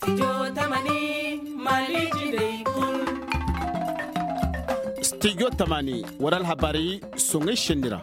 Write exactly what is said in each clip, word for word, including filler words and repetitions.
Studio Tamani Maliki Day Kun. Studio Tamani waral habari songe shendira.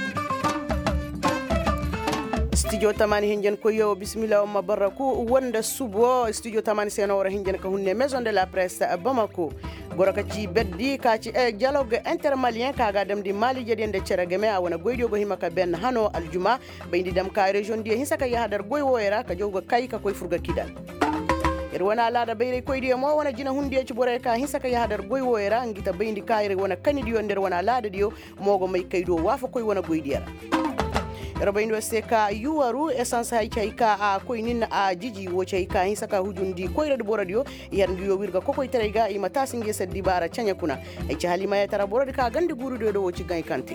Studio Tamani hinjen ko yo bismillah umma baraku wanda subo Studio Tamani seno wara hinjen ka hunne maison de la presse Bamako goraka ci beddi ka ci e dialogue intermalien ka ga dem di Mali jedende cerageme a wona goydo go himaka ben hano aljuma bayndi dem ka region di hisaka ya hadar goy woyera ka jogo kay ka koy furga kidal er wana laada bayre koydi mo wona jina hunde ci bore ka hisaka ya hadar goy woyera ngita bayndi kayre wona kanidi yo nder wana laada diyo mogo may kaydo wafa koy wona goydiyara Rabaindu seka yuwaru essence hay chayka a koynin a jiji wo chayka hin saka hujundi koyra de boradio yandu yo wirga kokoy terega ima tasinge seddi bara chanya kuna ay ci halima ya tara boradi ka gandi guru de do ci gay kanti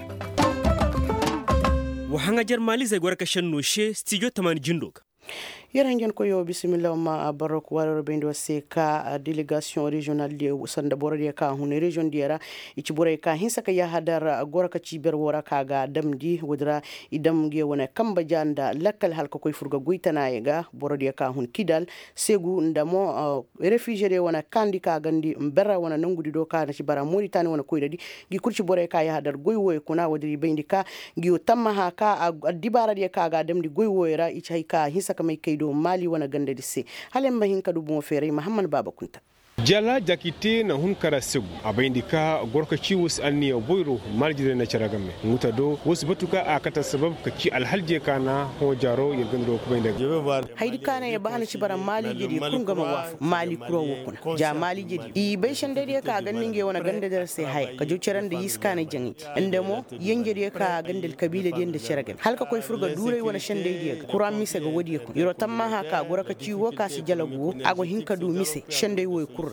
wa hanga jar mali zai gorka shanno she studio tamani jindok Yerangen ko yo bismillah ma barok waro bendo seka delegation régionale de sanda borade ka hun région diara ichi bore ka hinsa ka ya hadar goraka ci ber wora ka ga damdi wudra idam ge wona kamba janda lakkal halko koy furga guitana yega borade ka hun kidal segu ndamo réfugié de wona kandi ka gandi mbera wona nangudi do ka na ci bara Mauritanie wona koydadi gi kurci bore ka ya hadar goy woy kuna wadri bendi ka gi tamma ha ka dibara de ka ga damdi goy woyra ichi hay ka hinsa ka may kaydo Mali wana gande disse halen mahin kadu bon fere Muhammad Baba Kunta Jala jakite na hun kara segu abaindika gorka ci wus anni boyro maljire na charagamme nguta do wus batuka akata sabab ka ci alhalje kana ho jaro yirgando ko bainda haidi kana ya bahana ci bara Mali jidi kunga ma waf Mali kuro wokuna ja Mali jidi i be shande de ka ganninge wana gande der se hay ka juceran da yiskana jangi indemo yenge de ka gandel kabila de da charagam halka koy furga dure wana shande de kuram mise ga wodi ko yoro tamma ha ka goraka ci wo ka si jalagu ago hinka du mise shande woy kur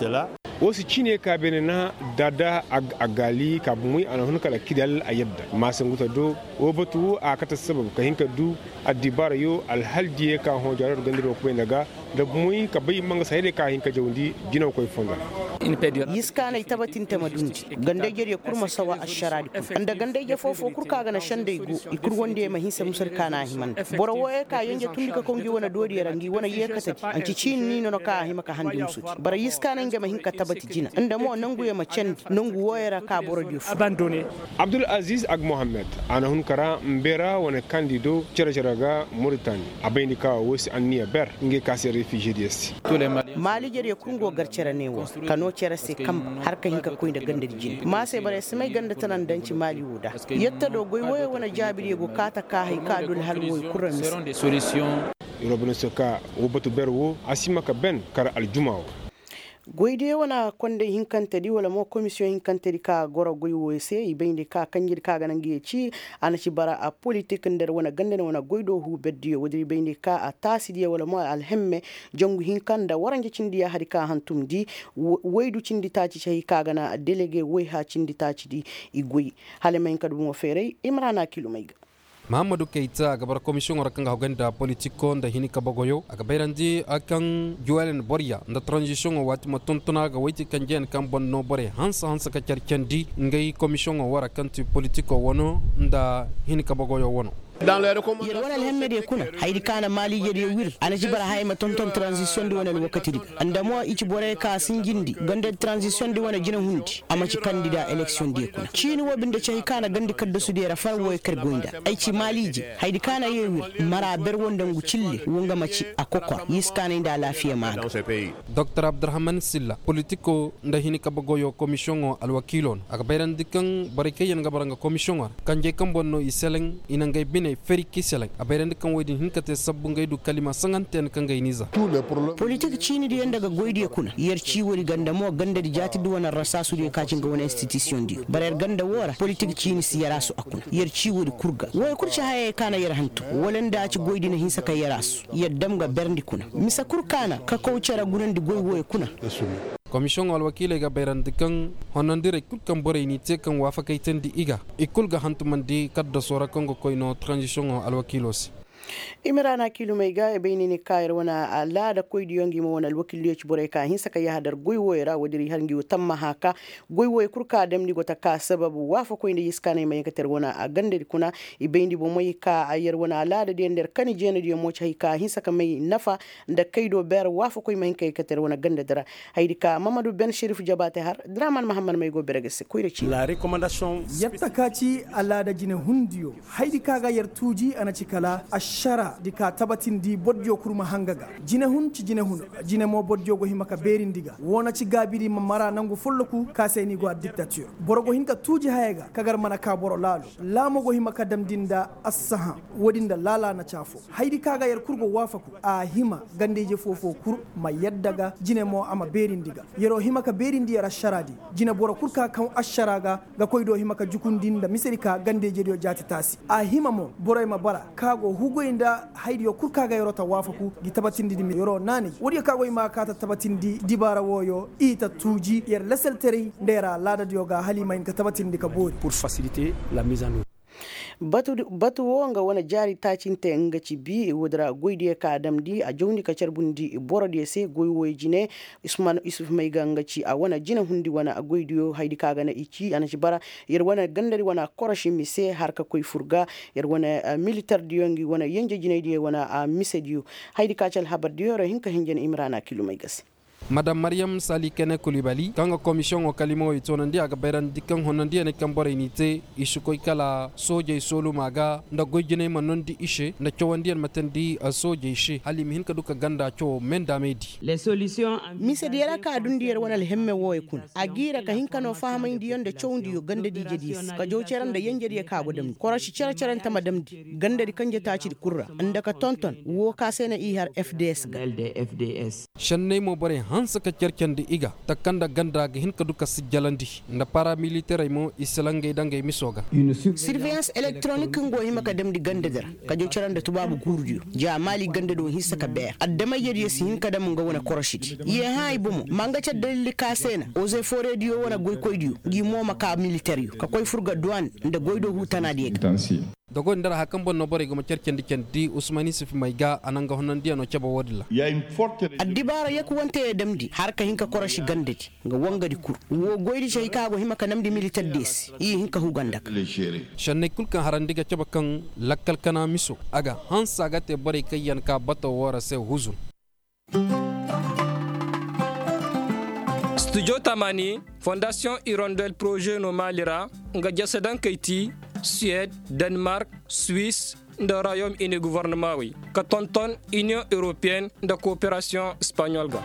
wasu cine ka bene na dada agali ka bumui ana hun kala kidal ayadda masan guta do o batu a kata sabab ka hinka du adibara yo alhalji ka ho jarar gandiro ko daga da bumui ka bai manga sai ka hinka jawndi gina koy fonda yiskana itabatin tamadunji gande jere kurma sawa asharadi anda gande je fofo kurka gana shande gu ikur wonde ma hinsa musar kana himan boro woye ka yanje tundika ko ngi wona dodi rangi wona yekata anci cinni no ka himaka handi musuti bara yiskana ngema hinka tabati jina anda mo nangu ya macen nangu woyera ka boro dio abandonné Abdul Aziz Ag Mohammed ana hun kara mbera wona candido ceraceraga Mauritanie abayni ka wosi anniya ber nge kase réfugié des Mali jere kungo garcera newo kano cera se kam har ka hinka koy da gande jin ma sai bare sai ganda tanan danci Mali wuda yetta do goy woye wona jabiri go kata ka hay ka dul hal woy kuram des solutions robno soka wobatu berwo asimaka ben kar aljumaaw goyde wana konde hinkante di wala mo commission hinkante di ka goro goy wese ibende ka kanjir ka ganan gieci ana ci bara a politique nder wana gande wana goydo hu beddi wodi ibende ka a tasidi wala mo alhemme jongu hinkanda waranje cindi ya hari ka hantum di waydu cindi taci ci ka gana délégué way ha cindi taci di igoy hale men kadu mo fere imrana kilumaiga Mahamadou Keita gabar commission rakanga hoganda politiko nda hini kabagoyo akabairandi akan Joelen Boria nda transition wati matontona ga waiti kanjen kan bonno bore hansa hansa ka charkendi ngai commission wara kanti politiko wono nda hini kabagoyo wono yir wala alhemmede kuna haydi kana Mali jedi wir ana jibara hayma tonton transition di wona wakati di andamo ichi bore ka sinjindi gande transition di wona jina hundi ama ci candidat election di kuna chini wobinde cey kana gandi kadda su de rafal woy kar goinda ay ci Mali ji haydi kana yewi mara ber wonda ngu cille wonga maci akoko yiskana inda lafiya ma Dr Abdurrahman Silla politiko nda hini kabagoyo commission alwakilon akabairandi kan barike yan gabaranga commission kanje kan bonno iseleng inangay bine feri kiselek abayran kan waydi hinkate sabbu ngaydu kalima sanganten kan gayniza politique chini di daga goydi kuna yer ci wori ganda mo ganda di jati du wana rasasu di kacin ga wona institution di barer ganda wora politique chini si yarasu akuna yer ci wori kurga way kurci haye kana yer hantu wolanda ci goydi na hinsa ka yarasu yer damga berndi kuna misa kurkana ka kawcara gurandi goy woy kuna commission wal wakile ga bayrandi kan honandire kul kan bore ni te kan wafa kay tendi iga ikul ga hantu mandi kadda sora kongo koyno transition al wakilos imirana kilo mai ga bayni ni kayar wana ala da koy diyongi mo wana alwakil yoch bore ka hin saka ya hadar goywoyra wadiri hangi tamma haka goywoy kurka dem ni gota ka sababu wafa koy ndi iskane mai kater wana a gande kuna ibayndi bo mai ka ayar wana ala da den der kani jena diyo mo chay ka hin saka mai nafa da kaydo ber wafa koy mai kay kater wana gande dara haydi ka Mamadou Ben Sherif Jabate har Draman Muhammad mai go beragese koy reci la recommandation yatta kaci ala da jine hundiyo haydi kaga yar tuji ana cikala ashara dika tabatin di bodjo kurma hangaga jine hun ci jine hun jine mo bodjo go himaka berindiga wona ci gabiri mamara nangu folloku kaseni go dictature borogo hinka tuji hayega kagar mana ka boro lalo lamo go himaka damdinda assaha wodinda lala na chafo haydi kaga yar kurgo wafaku a hima gandeje fofo kur ma yaddaga jine mo ama berindiga yero himaka berindi yara sharadi jine boro kurka kan asharaga ga koydo himaka jukundinda miserika gandeje dio jati tasi a hima mo boroy ma bara kago hugo inda haydi yo kurkaga yorota wafaku gi tabatindi di yoro nani wodi kago ima kata tabatindi dibara woyo ita tuji yer lesel teri ndera lada dioga halima in ka tabatindi ka bori pour faciliter la mise en œuvre. batu batu wonga wana jari tacinte ngaci bi wodra goydi ka damdi a jawni ka cerbundi borodi se goywoy jine Usman Yusuf may gangaci a wana jina hundi wana a goydiyo haydi kaga na ici anaci bara yer wana gandari wana koroshi mise harka koy furga yer wana militaire diyongi wana yenje jine di wana a mise diyo haydi kacal habar diyo ro hinka hinjen Imrana kilo may gasi Madame Mariam Sali Kene Koulibaly kanga commission o kalimo itonandi aga bayran dikkan honandi ne kambore inite ishukoy kala soje solo maga nda gojine manondi ishe na chowandi matandi a soje ishe hali mihin ka duka ganda cho menda medi les solutions mise diyara ka dundiyar wana hemme woy kun agira ka hinka no fama indi yonde chowndi yo ganda di jedis ka jo ceran da yenjeri ka godam koroshi cera ceran ta madam di ganda di kanje ta ci kurra anda ka tonton wo ka sena i har F D S ga F D S shanne mo bare hansa ka cerkende iga takanda ganda ga hinka duka sijalandi nda paramilitaire mo islange dange misoga surveillance électronique ngo himaka dem di ganda dara ka jo ceran da tubabu gurdiyo ja mali ganda do hissa ka ber addama yedi si hinka dam ngo wona koroshiti ye hay bumo manga ca dalili ka sena ose fore diyo wona goy koy diyo gi moma ka militaire ka koy furga douane nda goydo hutana de dogo ndara hakan bonno bore go cerkendi kendi Usman Yusuf mayga ananga honandi no ceba wodilla ya une forte adibara yaku wonte demdi harka hinka koroshi gandeti nga wongadi kur wo goydi sey kago himaka namdi militaire des yi hinka hugandak shanne kulkan harandiga ceba kan lakkal kana miso aga hansa gate bore kayan ka bato wora se huzun Studio Tamani Fondation Hirondelle Projet no Malira nga jasadan kayti Suède, Danemark, Suisse, le Royaume-Uni gouvernement oui. Que tonton Union européenne de coopération espagnole ga.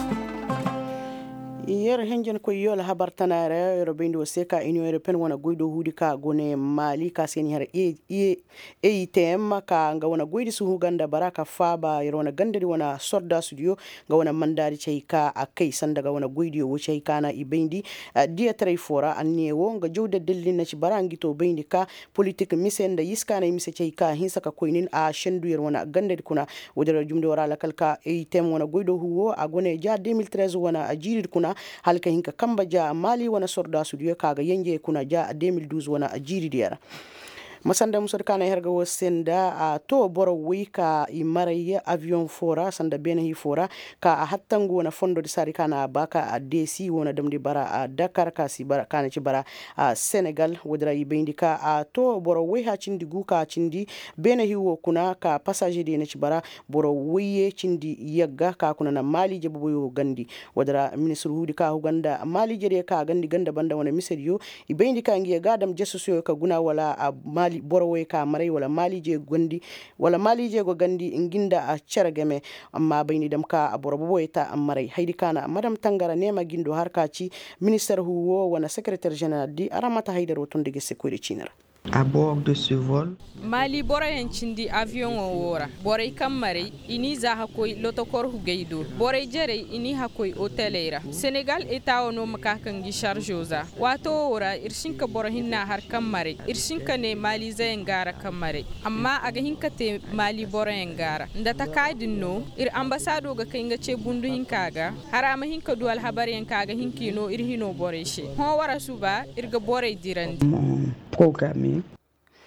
yer henjen ko yola habartanare yoro bendi o seka union européenne wona goydo hudi ka gone mali ka sen her e e e tem ka nga wona goydi su huganda baraka faba yoro wona gandari wona sorda studio nga wona mandari cheyka akay sandaga wona goydi o cheyka na i bendi dia tray fora annewo nga jowde dellina ci barangi to bendi ka politique misenda yiskana mise cheyka hinsa ka koynin a shendu yoro wona gandari kuna wodere jumde wara la kalka e tem wona goydo huwo a gone ja deux mille treize wona a jirid kuna halka hinka kamba ja mali wana sorda studio kaga yenje kuna ja deux mille douze wana ajiri diyara masanda musor kana herga wo senda a to boro wika i maraye avion fora sanda bene hi fora ka a hattangu wana fondo di sari kana baka a desi wona damdi bara a Dakar ka si bara kana ci bara a Senegal wodra i bendi ka a to boro we ha cindi guka cindi bene hi wo kuna ka passager de ne ci bara boro weye cindi yagga ka kuna na mali je boyo gandi wodra ministre hudi ka Uganda mali je ka gandi ganda banda wana miseriyo i bendi ka ngi gadam jesuso ka guna wala a mali borowe ka maray wala mali je gondi wala mali je go gandi nginda a ceragame amma bayni dam ka a borobo ta amaray haydi kana madam Tangara nema gindo harkaci ministère huwo wana secrétaire général di aramata haydaro tondige sécurité cinara à bord de ce vol mali bora yancindi avion o wora boray kamare ini za hakoy lotokor hugaydo boray jere ini hakoy hotelera Senegal eta ono makakan gi chargeoza wato wora irshinka bora hinna har kamare irshinka ne mali zayengara kamare amma aga hinka te mali bora yengara ndata kaydinno ir ambassado ga kayga ce bundu hinkaga harama hinka duwal habar yankaga hinkino irhino boray she ho wara suba irga boray dirandi programme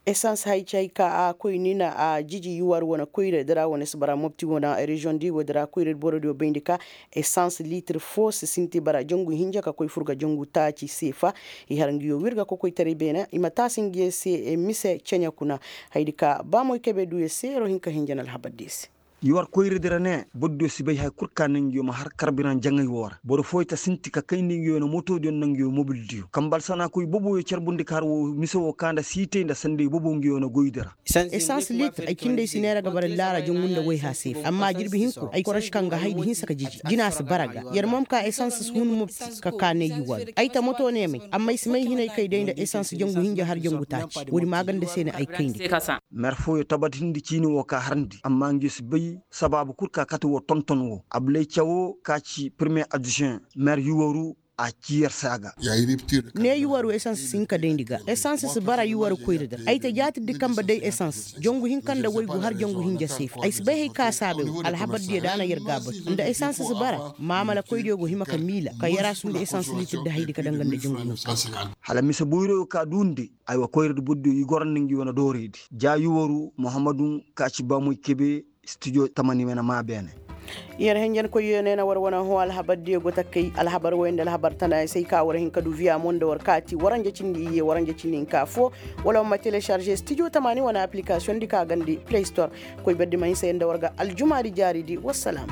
essence hay chay ka a koynina a jiji yuwar wona koyre dara wona sbara mopti wona region di wodara koyre borodio bendika essence litre fos sinti bara jongu hinja ka koy furga jongu taci sefa i harangiyo wirga ko koy tari bena imata singie se e mise chenya kuna haydika ba moy kebe duye se ro hinka hinjanal habadis yuwar koyredira ne boddo sibay hay kurka nangiyo ma har carburant jangay wora bodo foyta sinti ka kayndi ngiyo no moto don nangiyo mobile dio kambal sana koy bobo yo cerbundi kar wo miso kanda site nda sande bobo ngiyo no goydira essence litre ay kinde sinera ga bare lara jongunda way hasif amma jirbi hinko ay korash kanga haydi hinsa ka jiji jinas baraga yar mom ka essence hun mubti ka kane yuwal ay ta moto ne mai amma ismay hinay kay de essence jongu hinja har jongu taci wuri magande sene ay kayndi merfo yo tabatindi chini wo ka harndi amma ngi sibay sababu kurka katu wo tonton wo ablay chawo kaci premier adjoint maire yuwaru a kiyar saga ne yuwaru essence sinka dendiga essence su bara yuwaru koyrida ay ta jati dikamba day essence jongu hinkanda woygu har jongu hinja sif ay sbe hay ka sabe alhabad de dana yergaba nda essence su bara mamala koydo go himaka mila ka yara sunde essence litir da haydi ka dangande jongu hala misa boyro ka dunde ay wa koyrdo boddo yi gornangi wona doredi ja yuwaru muhammadun kaci bamoy kebe studio tamani mena ma bene yer henjen ko yene na war wana ho alhabar de go takai alhabar wende alhabar tana sai ka war hin kadu via monde war kati waranje cindi ye waranje cindi ka fo wala ma télécharger studio tamani wana application di ka gandi play store ko beddi may sai nda warga aljuma di jari di wassalam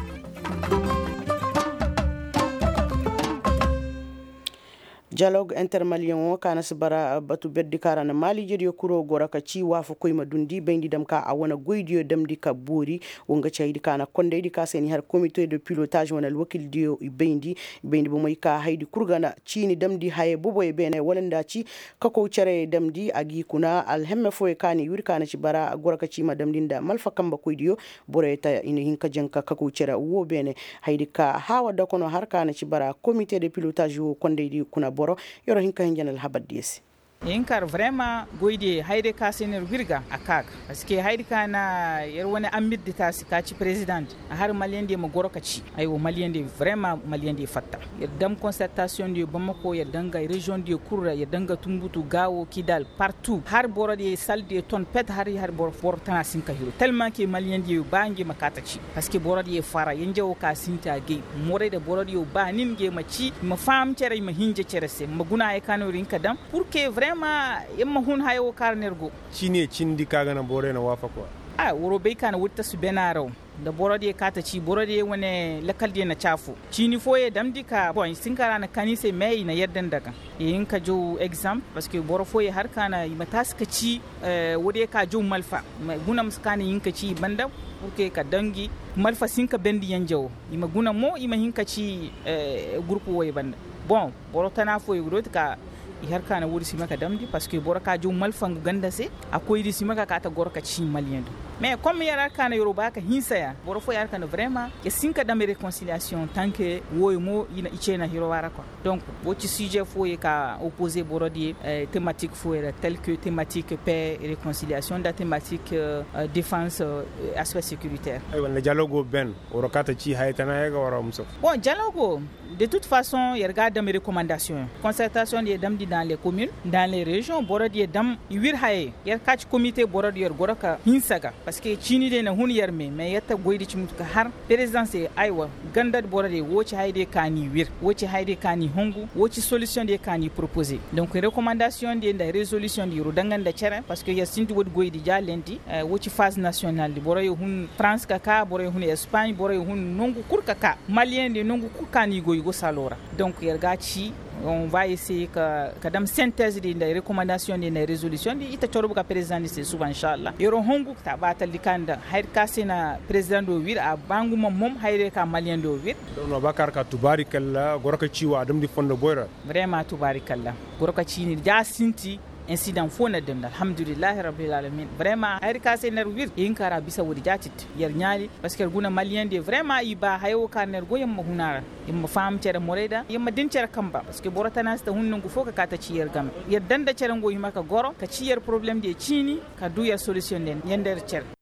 dialogue intermalien kana sibara batu beddi karana mali jeri kuro gora ka ci wafu koy madundi bendi dam ka awana goydiyo dam di ka buri wonga ceydi kana konde di ka seni har comité de pilotage wana wakil dio bendi bendi bo moy ka haydi kurgana cini dam di haye bobo e bene walanda ci kako cere dam di agi kuna alhemme fo e kani wir kana ci bara gora ka ci madam dinda malfa kamba koydiyo boreta ina hinka jenka kako cere wo bene haydi ka hawa dakono har kana ci bara comité de pilotage konde di kuna boro yoro hinka hinjanal habadis yinkar vraiment goyde hayde kasener wirga akak parce que hayde kana yer wona ambidde tasi kaci president har malien mo goro kaci ay wo malien de vraiment malien de fatta yer dam constatation de bamako yer danga région de Koura yer danga tumbutu gawo kidal partout har boro de salle de ton pet har har boro fortana sinka hiro tellement que malien de bangi makata ci parce que boro de fara yenjewo ka sinta ge more de boro de ba ninge maci ma fam cere ma hinje cere se maguna ay kanu rinka dam pour que vraiment yamma hun hayo karnergo shine cindi kaga na bore na wafa ko a woro be kana wutta su benaro da borode kata ci borode wane lakalde na chafu cini foye damdi ka bon sinkara na kanise mai na yaddan daga yin ka jo exam parce que boro foye har kana matas ka ci wode ka jo malfa guna muskani yin ka ci banda porque ka dangi malfa sinka bendi yanjo ima guna mo ima hin ka ci groupe woy banda bon boro tana foye gurot ka har kana wuri simaka damdi parce que boro ka jo malfangu ganda se akoy di simaka ka ta gorka ci maliendo mais comme yara kana yoruba ka hinsaya boro fo yara kana vraiment ke sinka dam réconciliation tant que woy mo ina ichena hiro wara quoi donc woti sujet fo e ka opposer boro di euh, thématique fo era tel que thématique paix et réconciliation da thématique euh, défense euh, aspect sécuritaire ay wala dialogue ben oro kata ci haytana ga wara muso bon dialogue de toute façon il regarde mes recommandations concertation des dames dans les communes dans les régions boro di dam wir haye yer catch comité boro di yer goraka hinsaga parce que chini de na hun yarme mais yata goydi ci mutuka har président c'est aywa gandad boro di woci hayde kani wir woci hayde kani hongu woci solution de kani proposer donc recommandation de da résolution di rodanganda cere parce que ya sinti wod goydi jalendi woci phase nationale di boro hun France kaka boro hun Espagne boro hun nongu kurka ka malien de nongu kukani goy go salora donc yerga ci on va essayer que kadam synthèse de des recommandations de des résolutions di ita chorobuka président c'est souvent inchallah yoro hongu ta batal dikanda hayr kasina président do wir a bangu mom mom hayre ka malien do wir no bakar ka tubarikalla goraka ciwa adam di fondo boyra vraiment tubarikalla goraka ci ni ja sinti incident fona dem alhamdulillah rabbil alamin vraiment hayr kase ner wir yinkara bisa wodi jatit yer nyaali parce que guna malien de vraiment iba hayo ka ner goyam ma hunara imma fam cere moreda imma din cere kamba parce que borata nasta hunnu ngu foka kata ci yer gam yer danda cere ngoy maka goro ka ci yer problème de cini ka du yer solution den yender cere